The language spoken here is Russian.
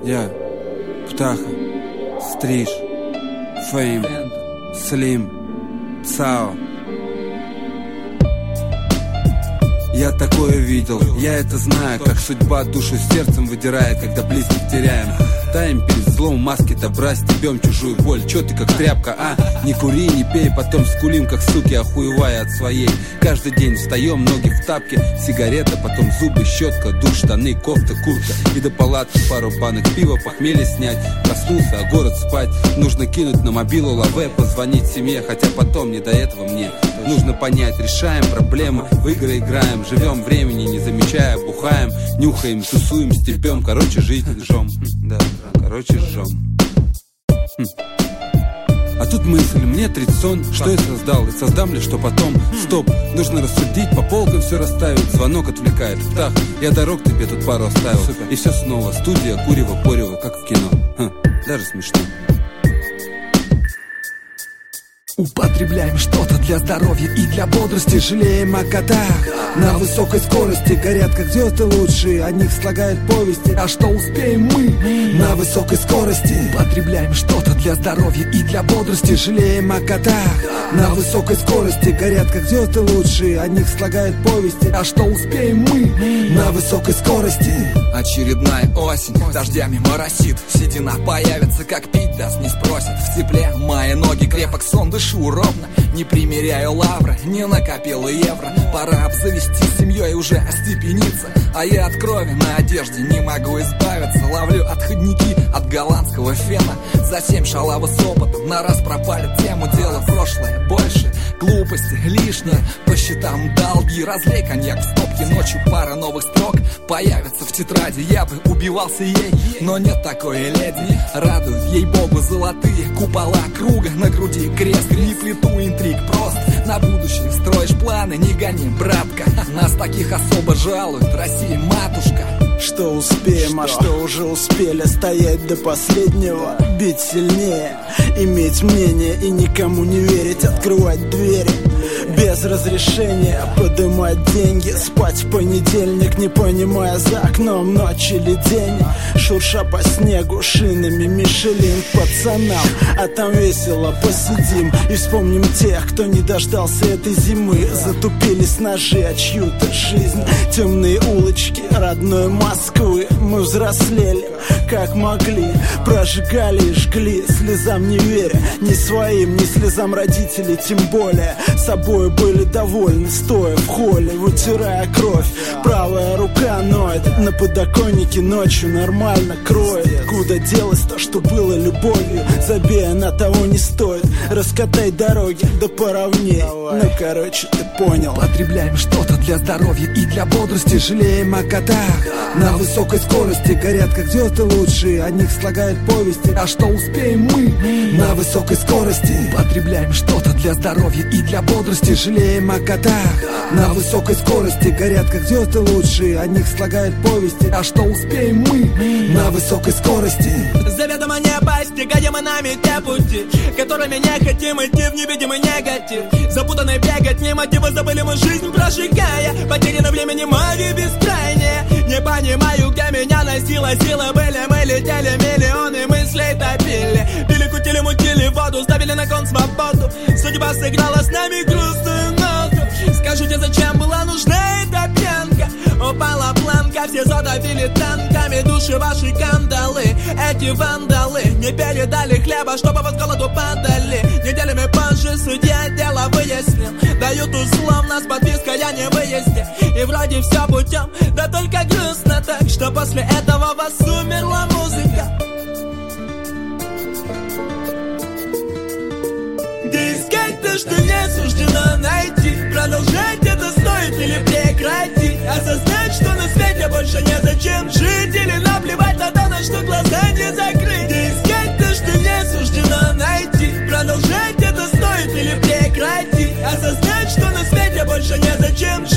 Я, Птаха, Стриж, Фейм, Слим, Цао. Я такое видел, я это знаю, как судьба душу сердцем выдирает, когда близких теряем. Таем перед злом, маски добра, стебем чужую боль. Чё ты как тряпка, а? Не кури, не пей, потом скулим, как суки, охуевая от своей. Каждый день встаем, ноги в тапке, сигарета, потом зубы, щетка, душ, штаны, кофта, куртка. И до палатки пару банок пива, похмелье снять. Проснулся, а город спать. Нужно кинуть на мобилу лаве, позвонить семье, хотя потом не до этого мне. Нужно понять, решаем проблемы, в игры играем, живем времени, не замечая, бухаем, нюхаем, тусуем, степем, короче, жизнь жжем. Да, короче, жжем. А тут мысль, мне 30 сон, что я создал, и создам ли, что потом. Стоп, нужно рассудить, по полкам все расставить. Звонок отвлекает, Птах, я дорог тебе тут пару оставил. И все снова, студия, курево, порево, как в кино. Даже смешно. Употребляем что-то для здоровья и для бодрости. Жалеем о годах на высокой скорости. Горят как звезды лучшие, о них слагают повести. А что успеем мы на высокой скорости? Употребляем что-то для здоровья и для бодрости. Жалеем о годах на высокой скорости. Горят как звезды лучшие, о них слагают повести. А что успеем мы на высокой скорости? Очередная осень дождями моросит. Седина появится, как пить даст, не спросит. В тепле мои ноги, крепок сон, дышу ровно. Не примеряю лавры, не накопил евро. Пора обзавестись семьей, уже остепениться. А я от крови на одежде не могу избавиться. Ловлю отходники от голландского фена. За 7 шалавы с опытом на раз пропали тему. Дело прошлое, больше глупости лишнее. По счетам долги, разлей коньяк в стопке. Ночью пара новых строк появится в тетради. Я бы убивался ей, но нет такой леди. Радуют ей-богу золотые купола круга. На груди крест, не плиту интриг, просто на будущее строишь планы, не гони, братка. Нас таких особо жалуют, Россия матушка. Что успеем, а что уже успели. Стоять до последнего, бить сильнее, иметь мнение и никому не верить. Открывать двери без разрешения, подымать деньги, спать в понедельник, не понимая, за окном ночь или день. Шурша по снегу шинами Мишелин пацанам, а там весело посидим и вспомним тех, кто не дождался этой зимы. Затупились ножи о чью-то жизнь, темные улочки родной Москвы. Мы взрослели, как могли, прожигали и жгли, слезам не веря, ни своим, ни слезам родителей, тем более. Собой были довольны, стоя в холле, вытирая кровь. Правая рука ноет, на подоконнике ночью нормально кроет. Куда делось то, что было любовью? Забей, она того не стоит. Раскатай дороги, да поровней. Ну, короче, ты понял. Употребляем что-то для здоровья и для бодрости. Жалеем о годах на высокой скорости. Горят как звезды лучшие, о них слагают повести. А что успеем мы на высокой скорости? Употребляем что-то для здоровья и для бодрости. Жалеем о годах на высокой скорости. Горят как звезды лучшие, о них слагают повести. А что успеем мы на высокой скорости? Заведомо не постигаемы нами те пути, которыми не хотим идти в невидимый негатив. Запутанные бегать, не мотивы, забыли мы жизнь прожигая. Потеряно времени море бескрайнее. Не понимаю, где меня носила сила. Были мы, летели, миллионы мыслей топили. Пили, кутили, мутили воду, ставили на кон свободу. Судьба сыграла с нами грустную ноту. Скажите, зачем была нужна эта пьянка? Упала планка, все задавили танками души ваши кандалы. Эти вандалы не передали хлеба, чтобы вас голоду падали. Неделями позже судья дело выяснил. Дают условно с подпиской о невыезде. И вроде все путем, да только грустно так, что после этого вас умерла музыка. Где искать то, что не суждено найти? Продолжать это стоит или прекратить? Осознать, что на свете больше незачем жить, или наплевать на то, на что глаза не закрыть? Где искать то, что не суждено найти? Продолжать это стоит или прекратить? Осознать, что на свете больше незачем жить.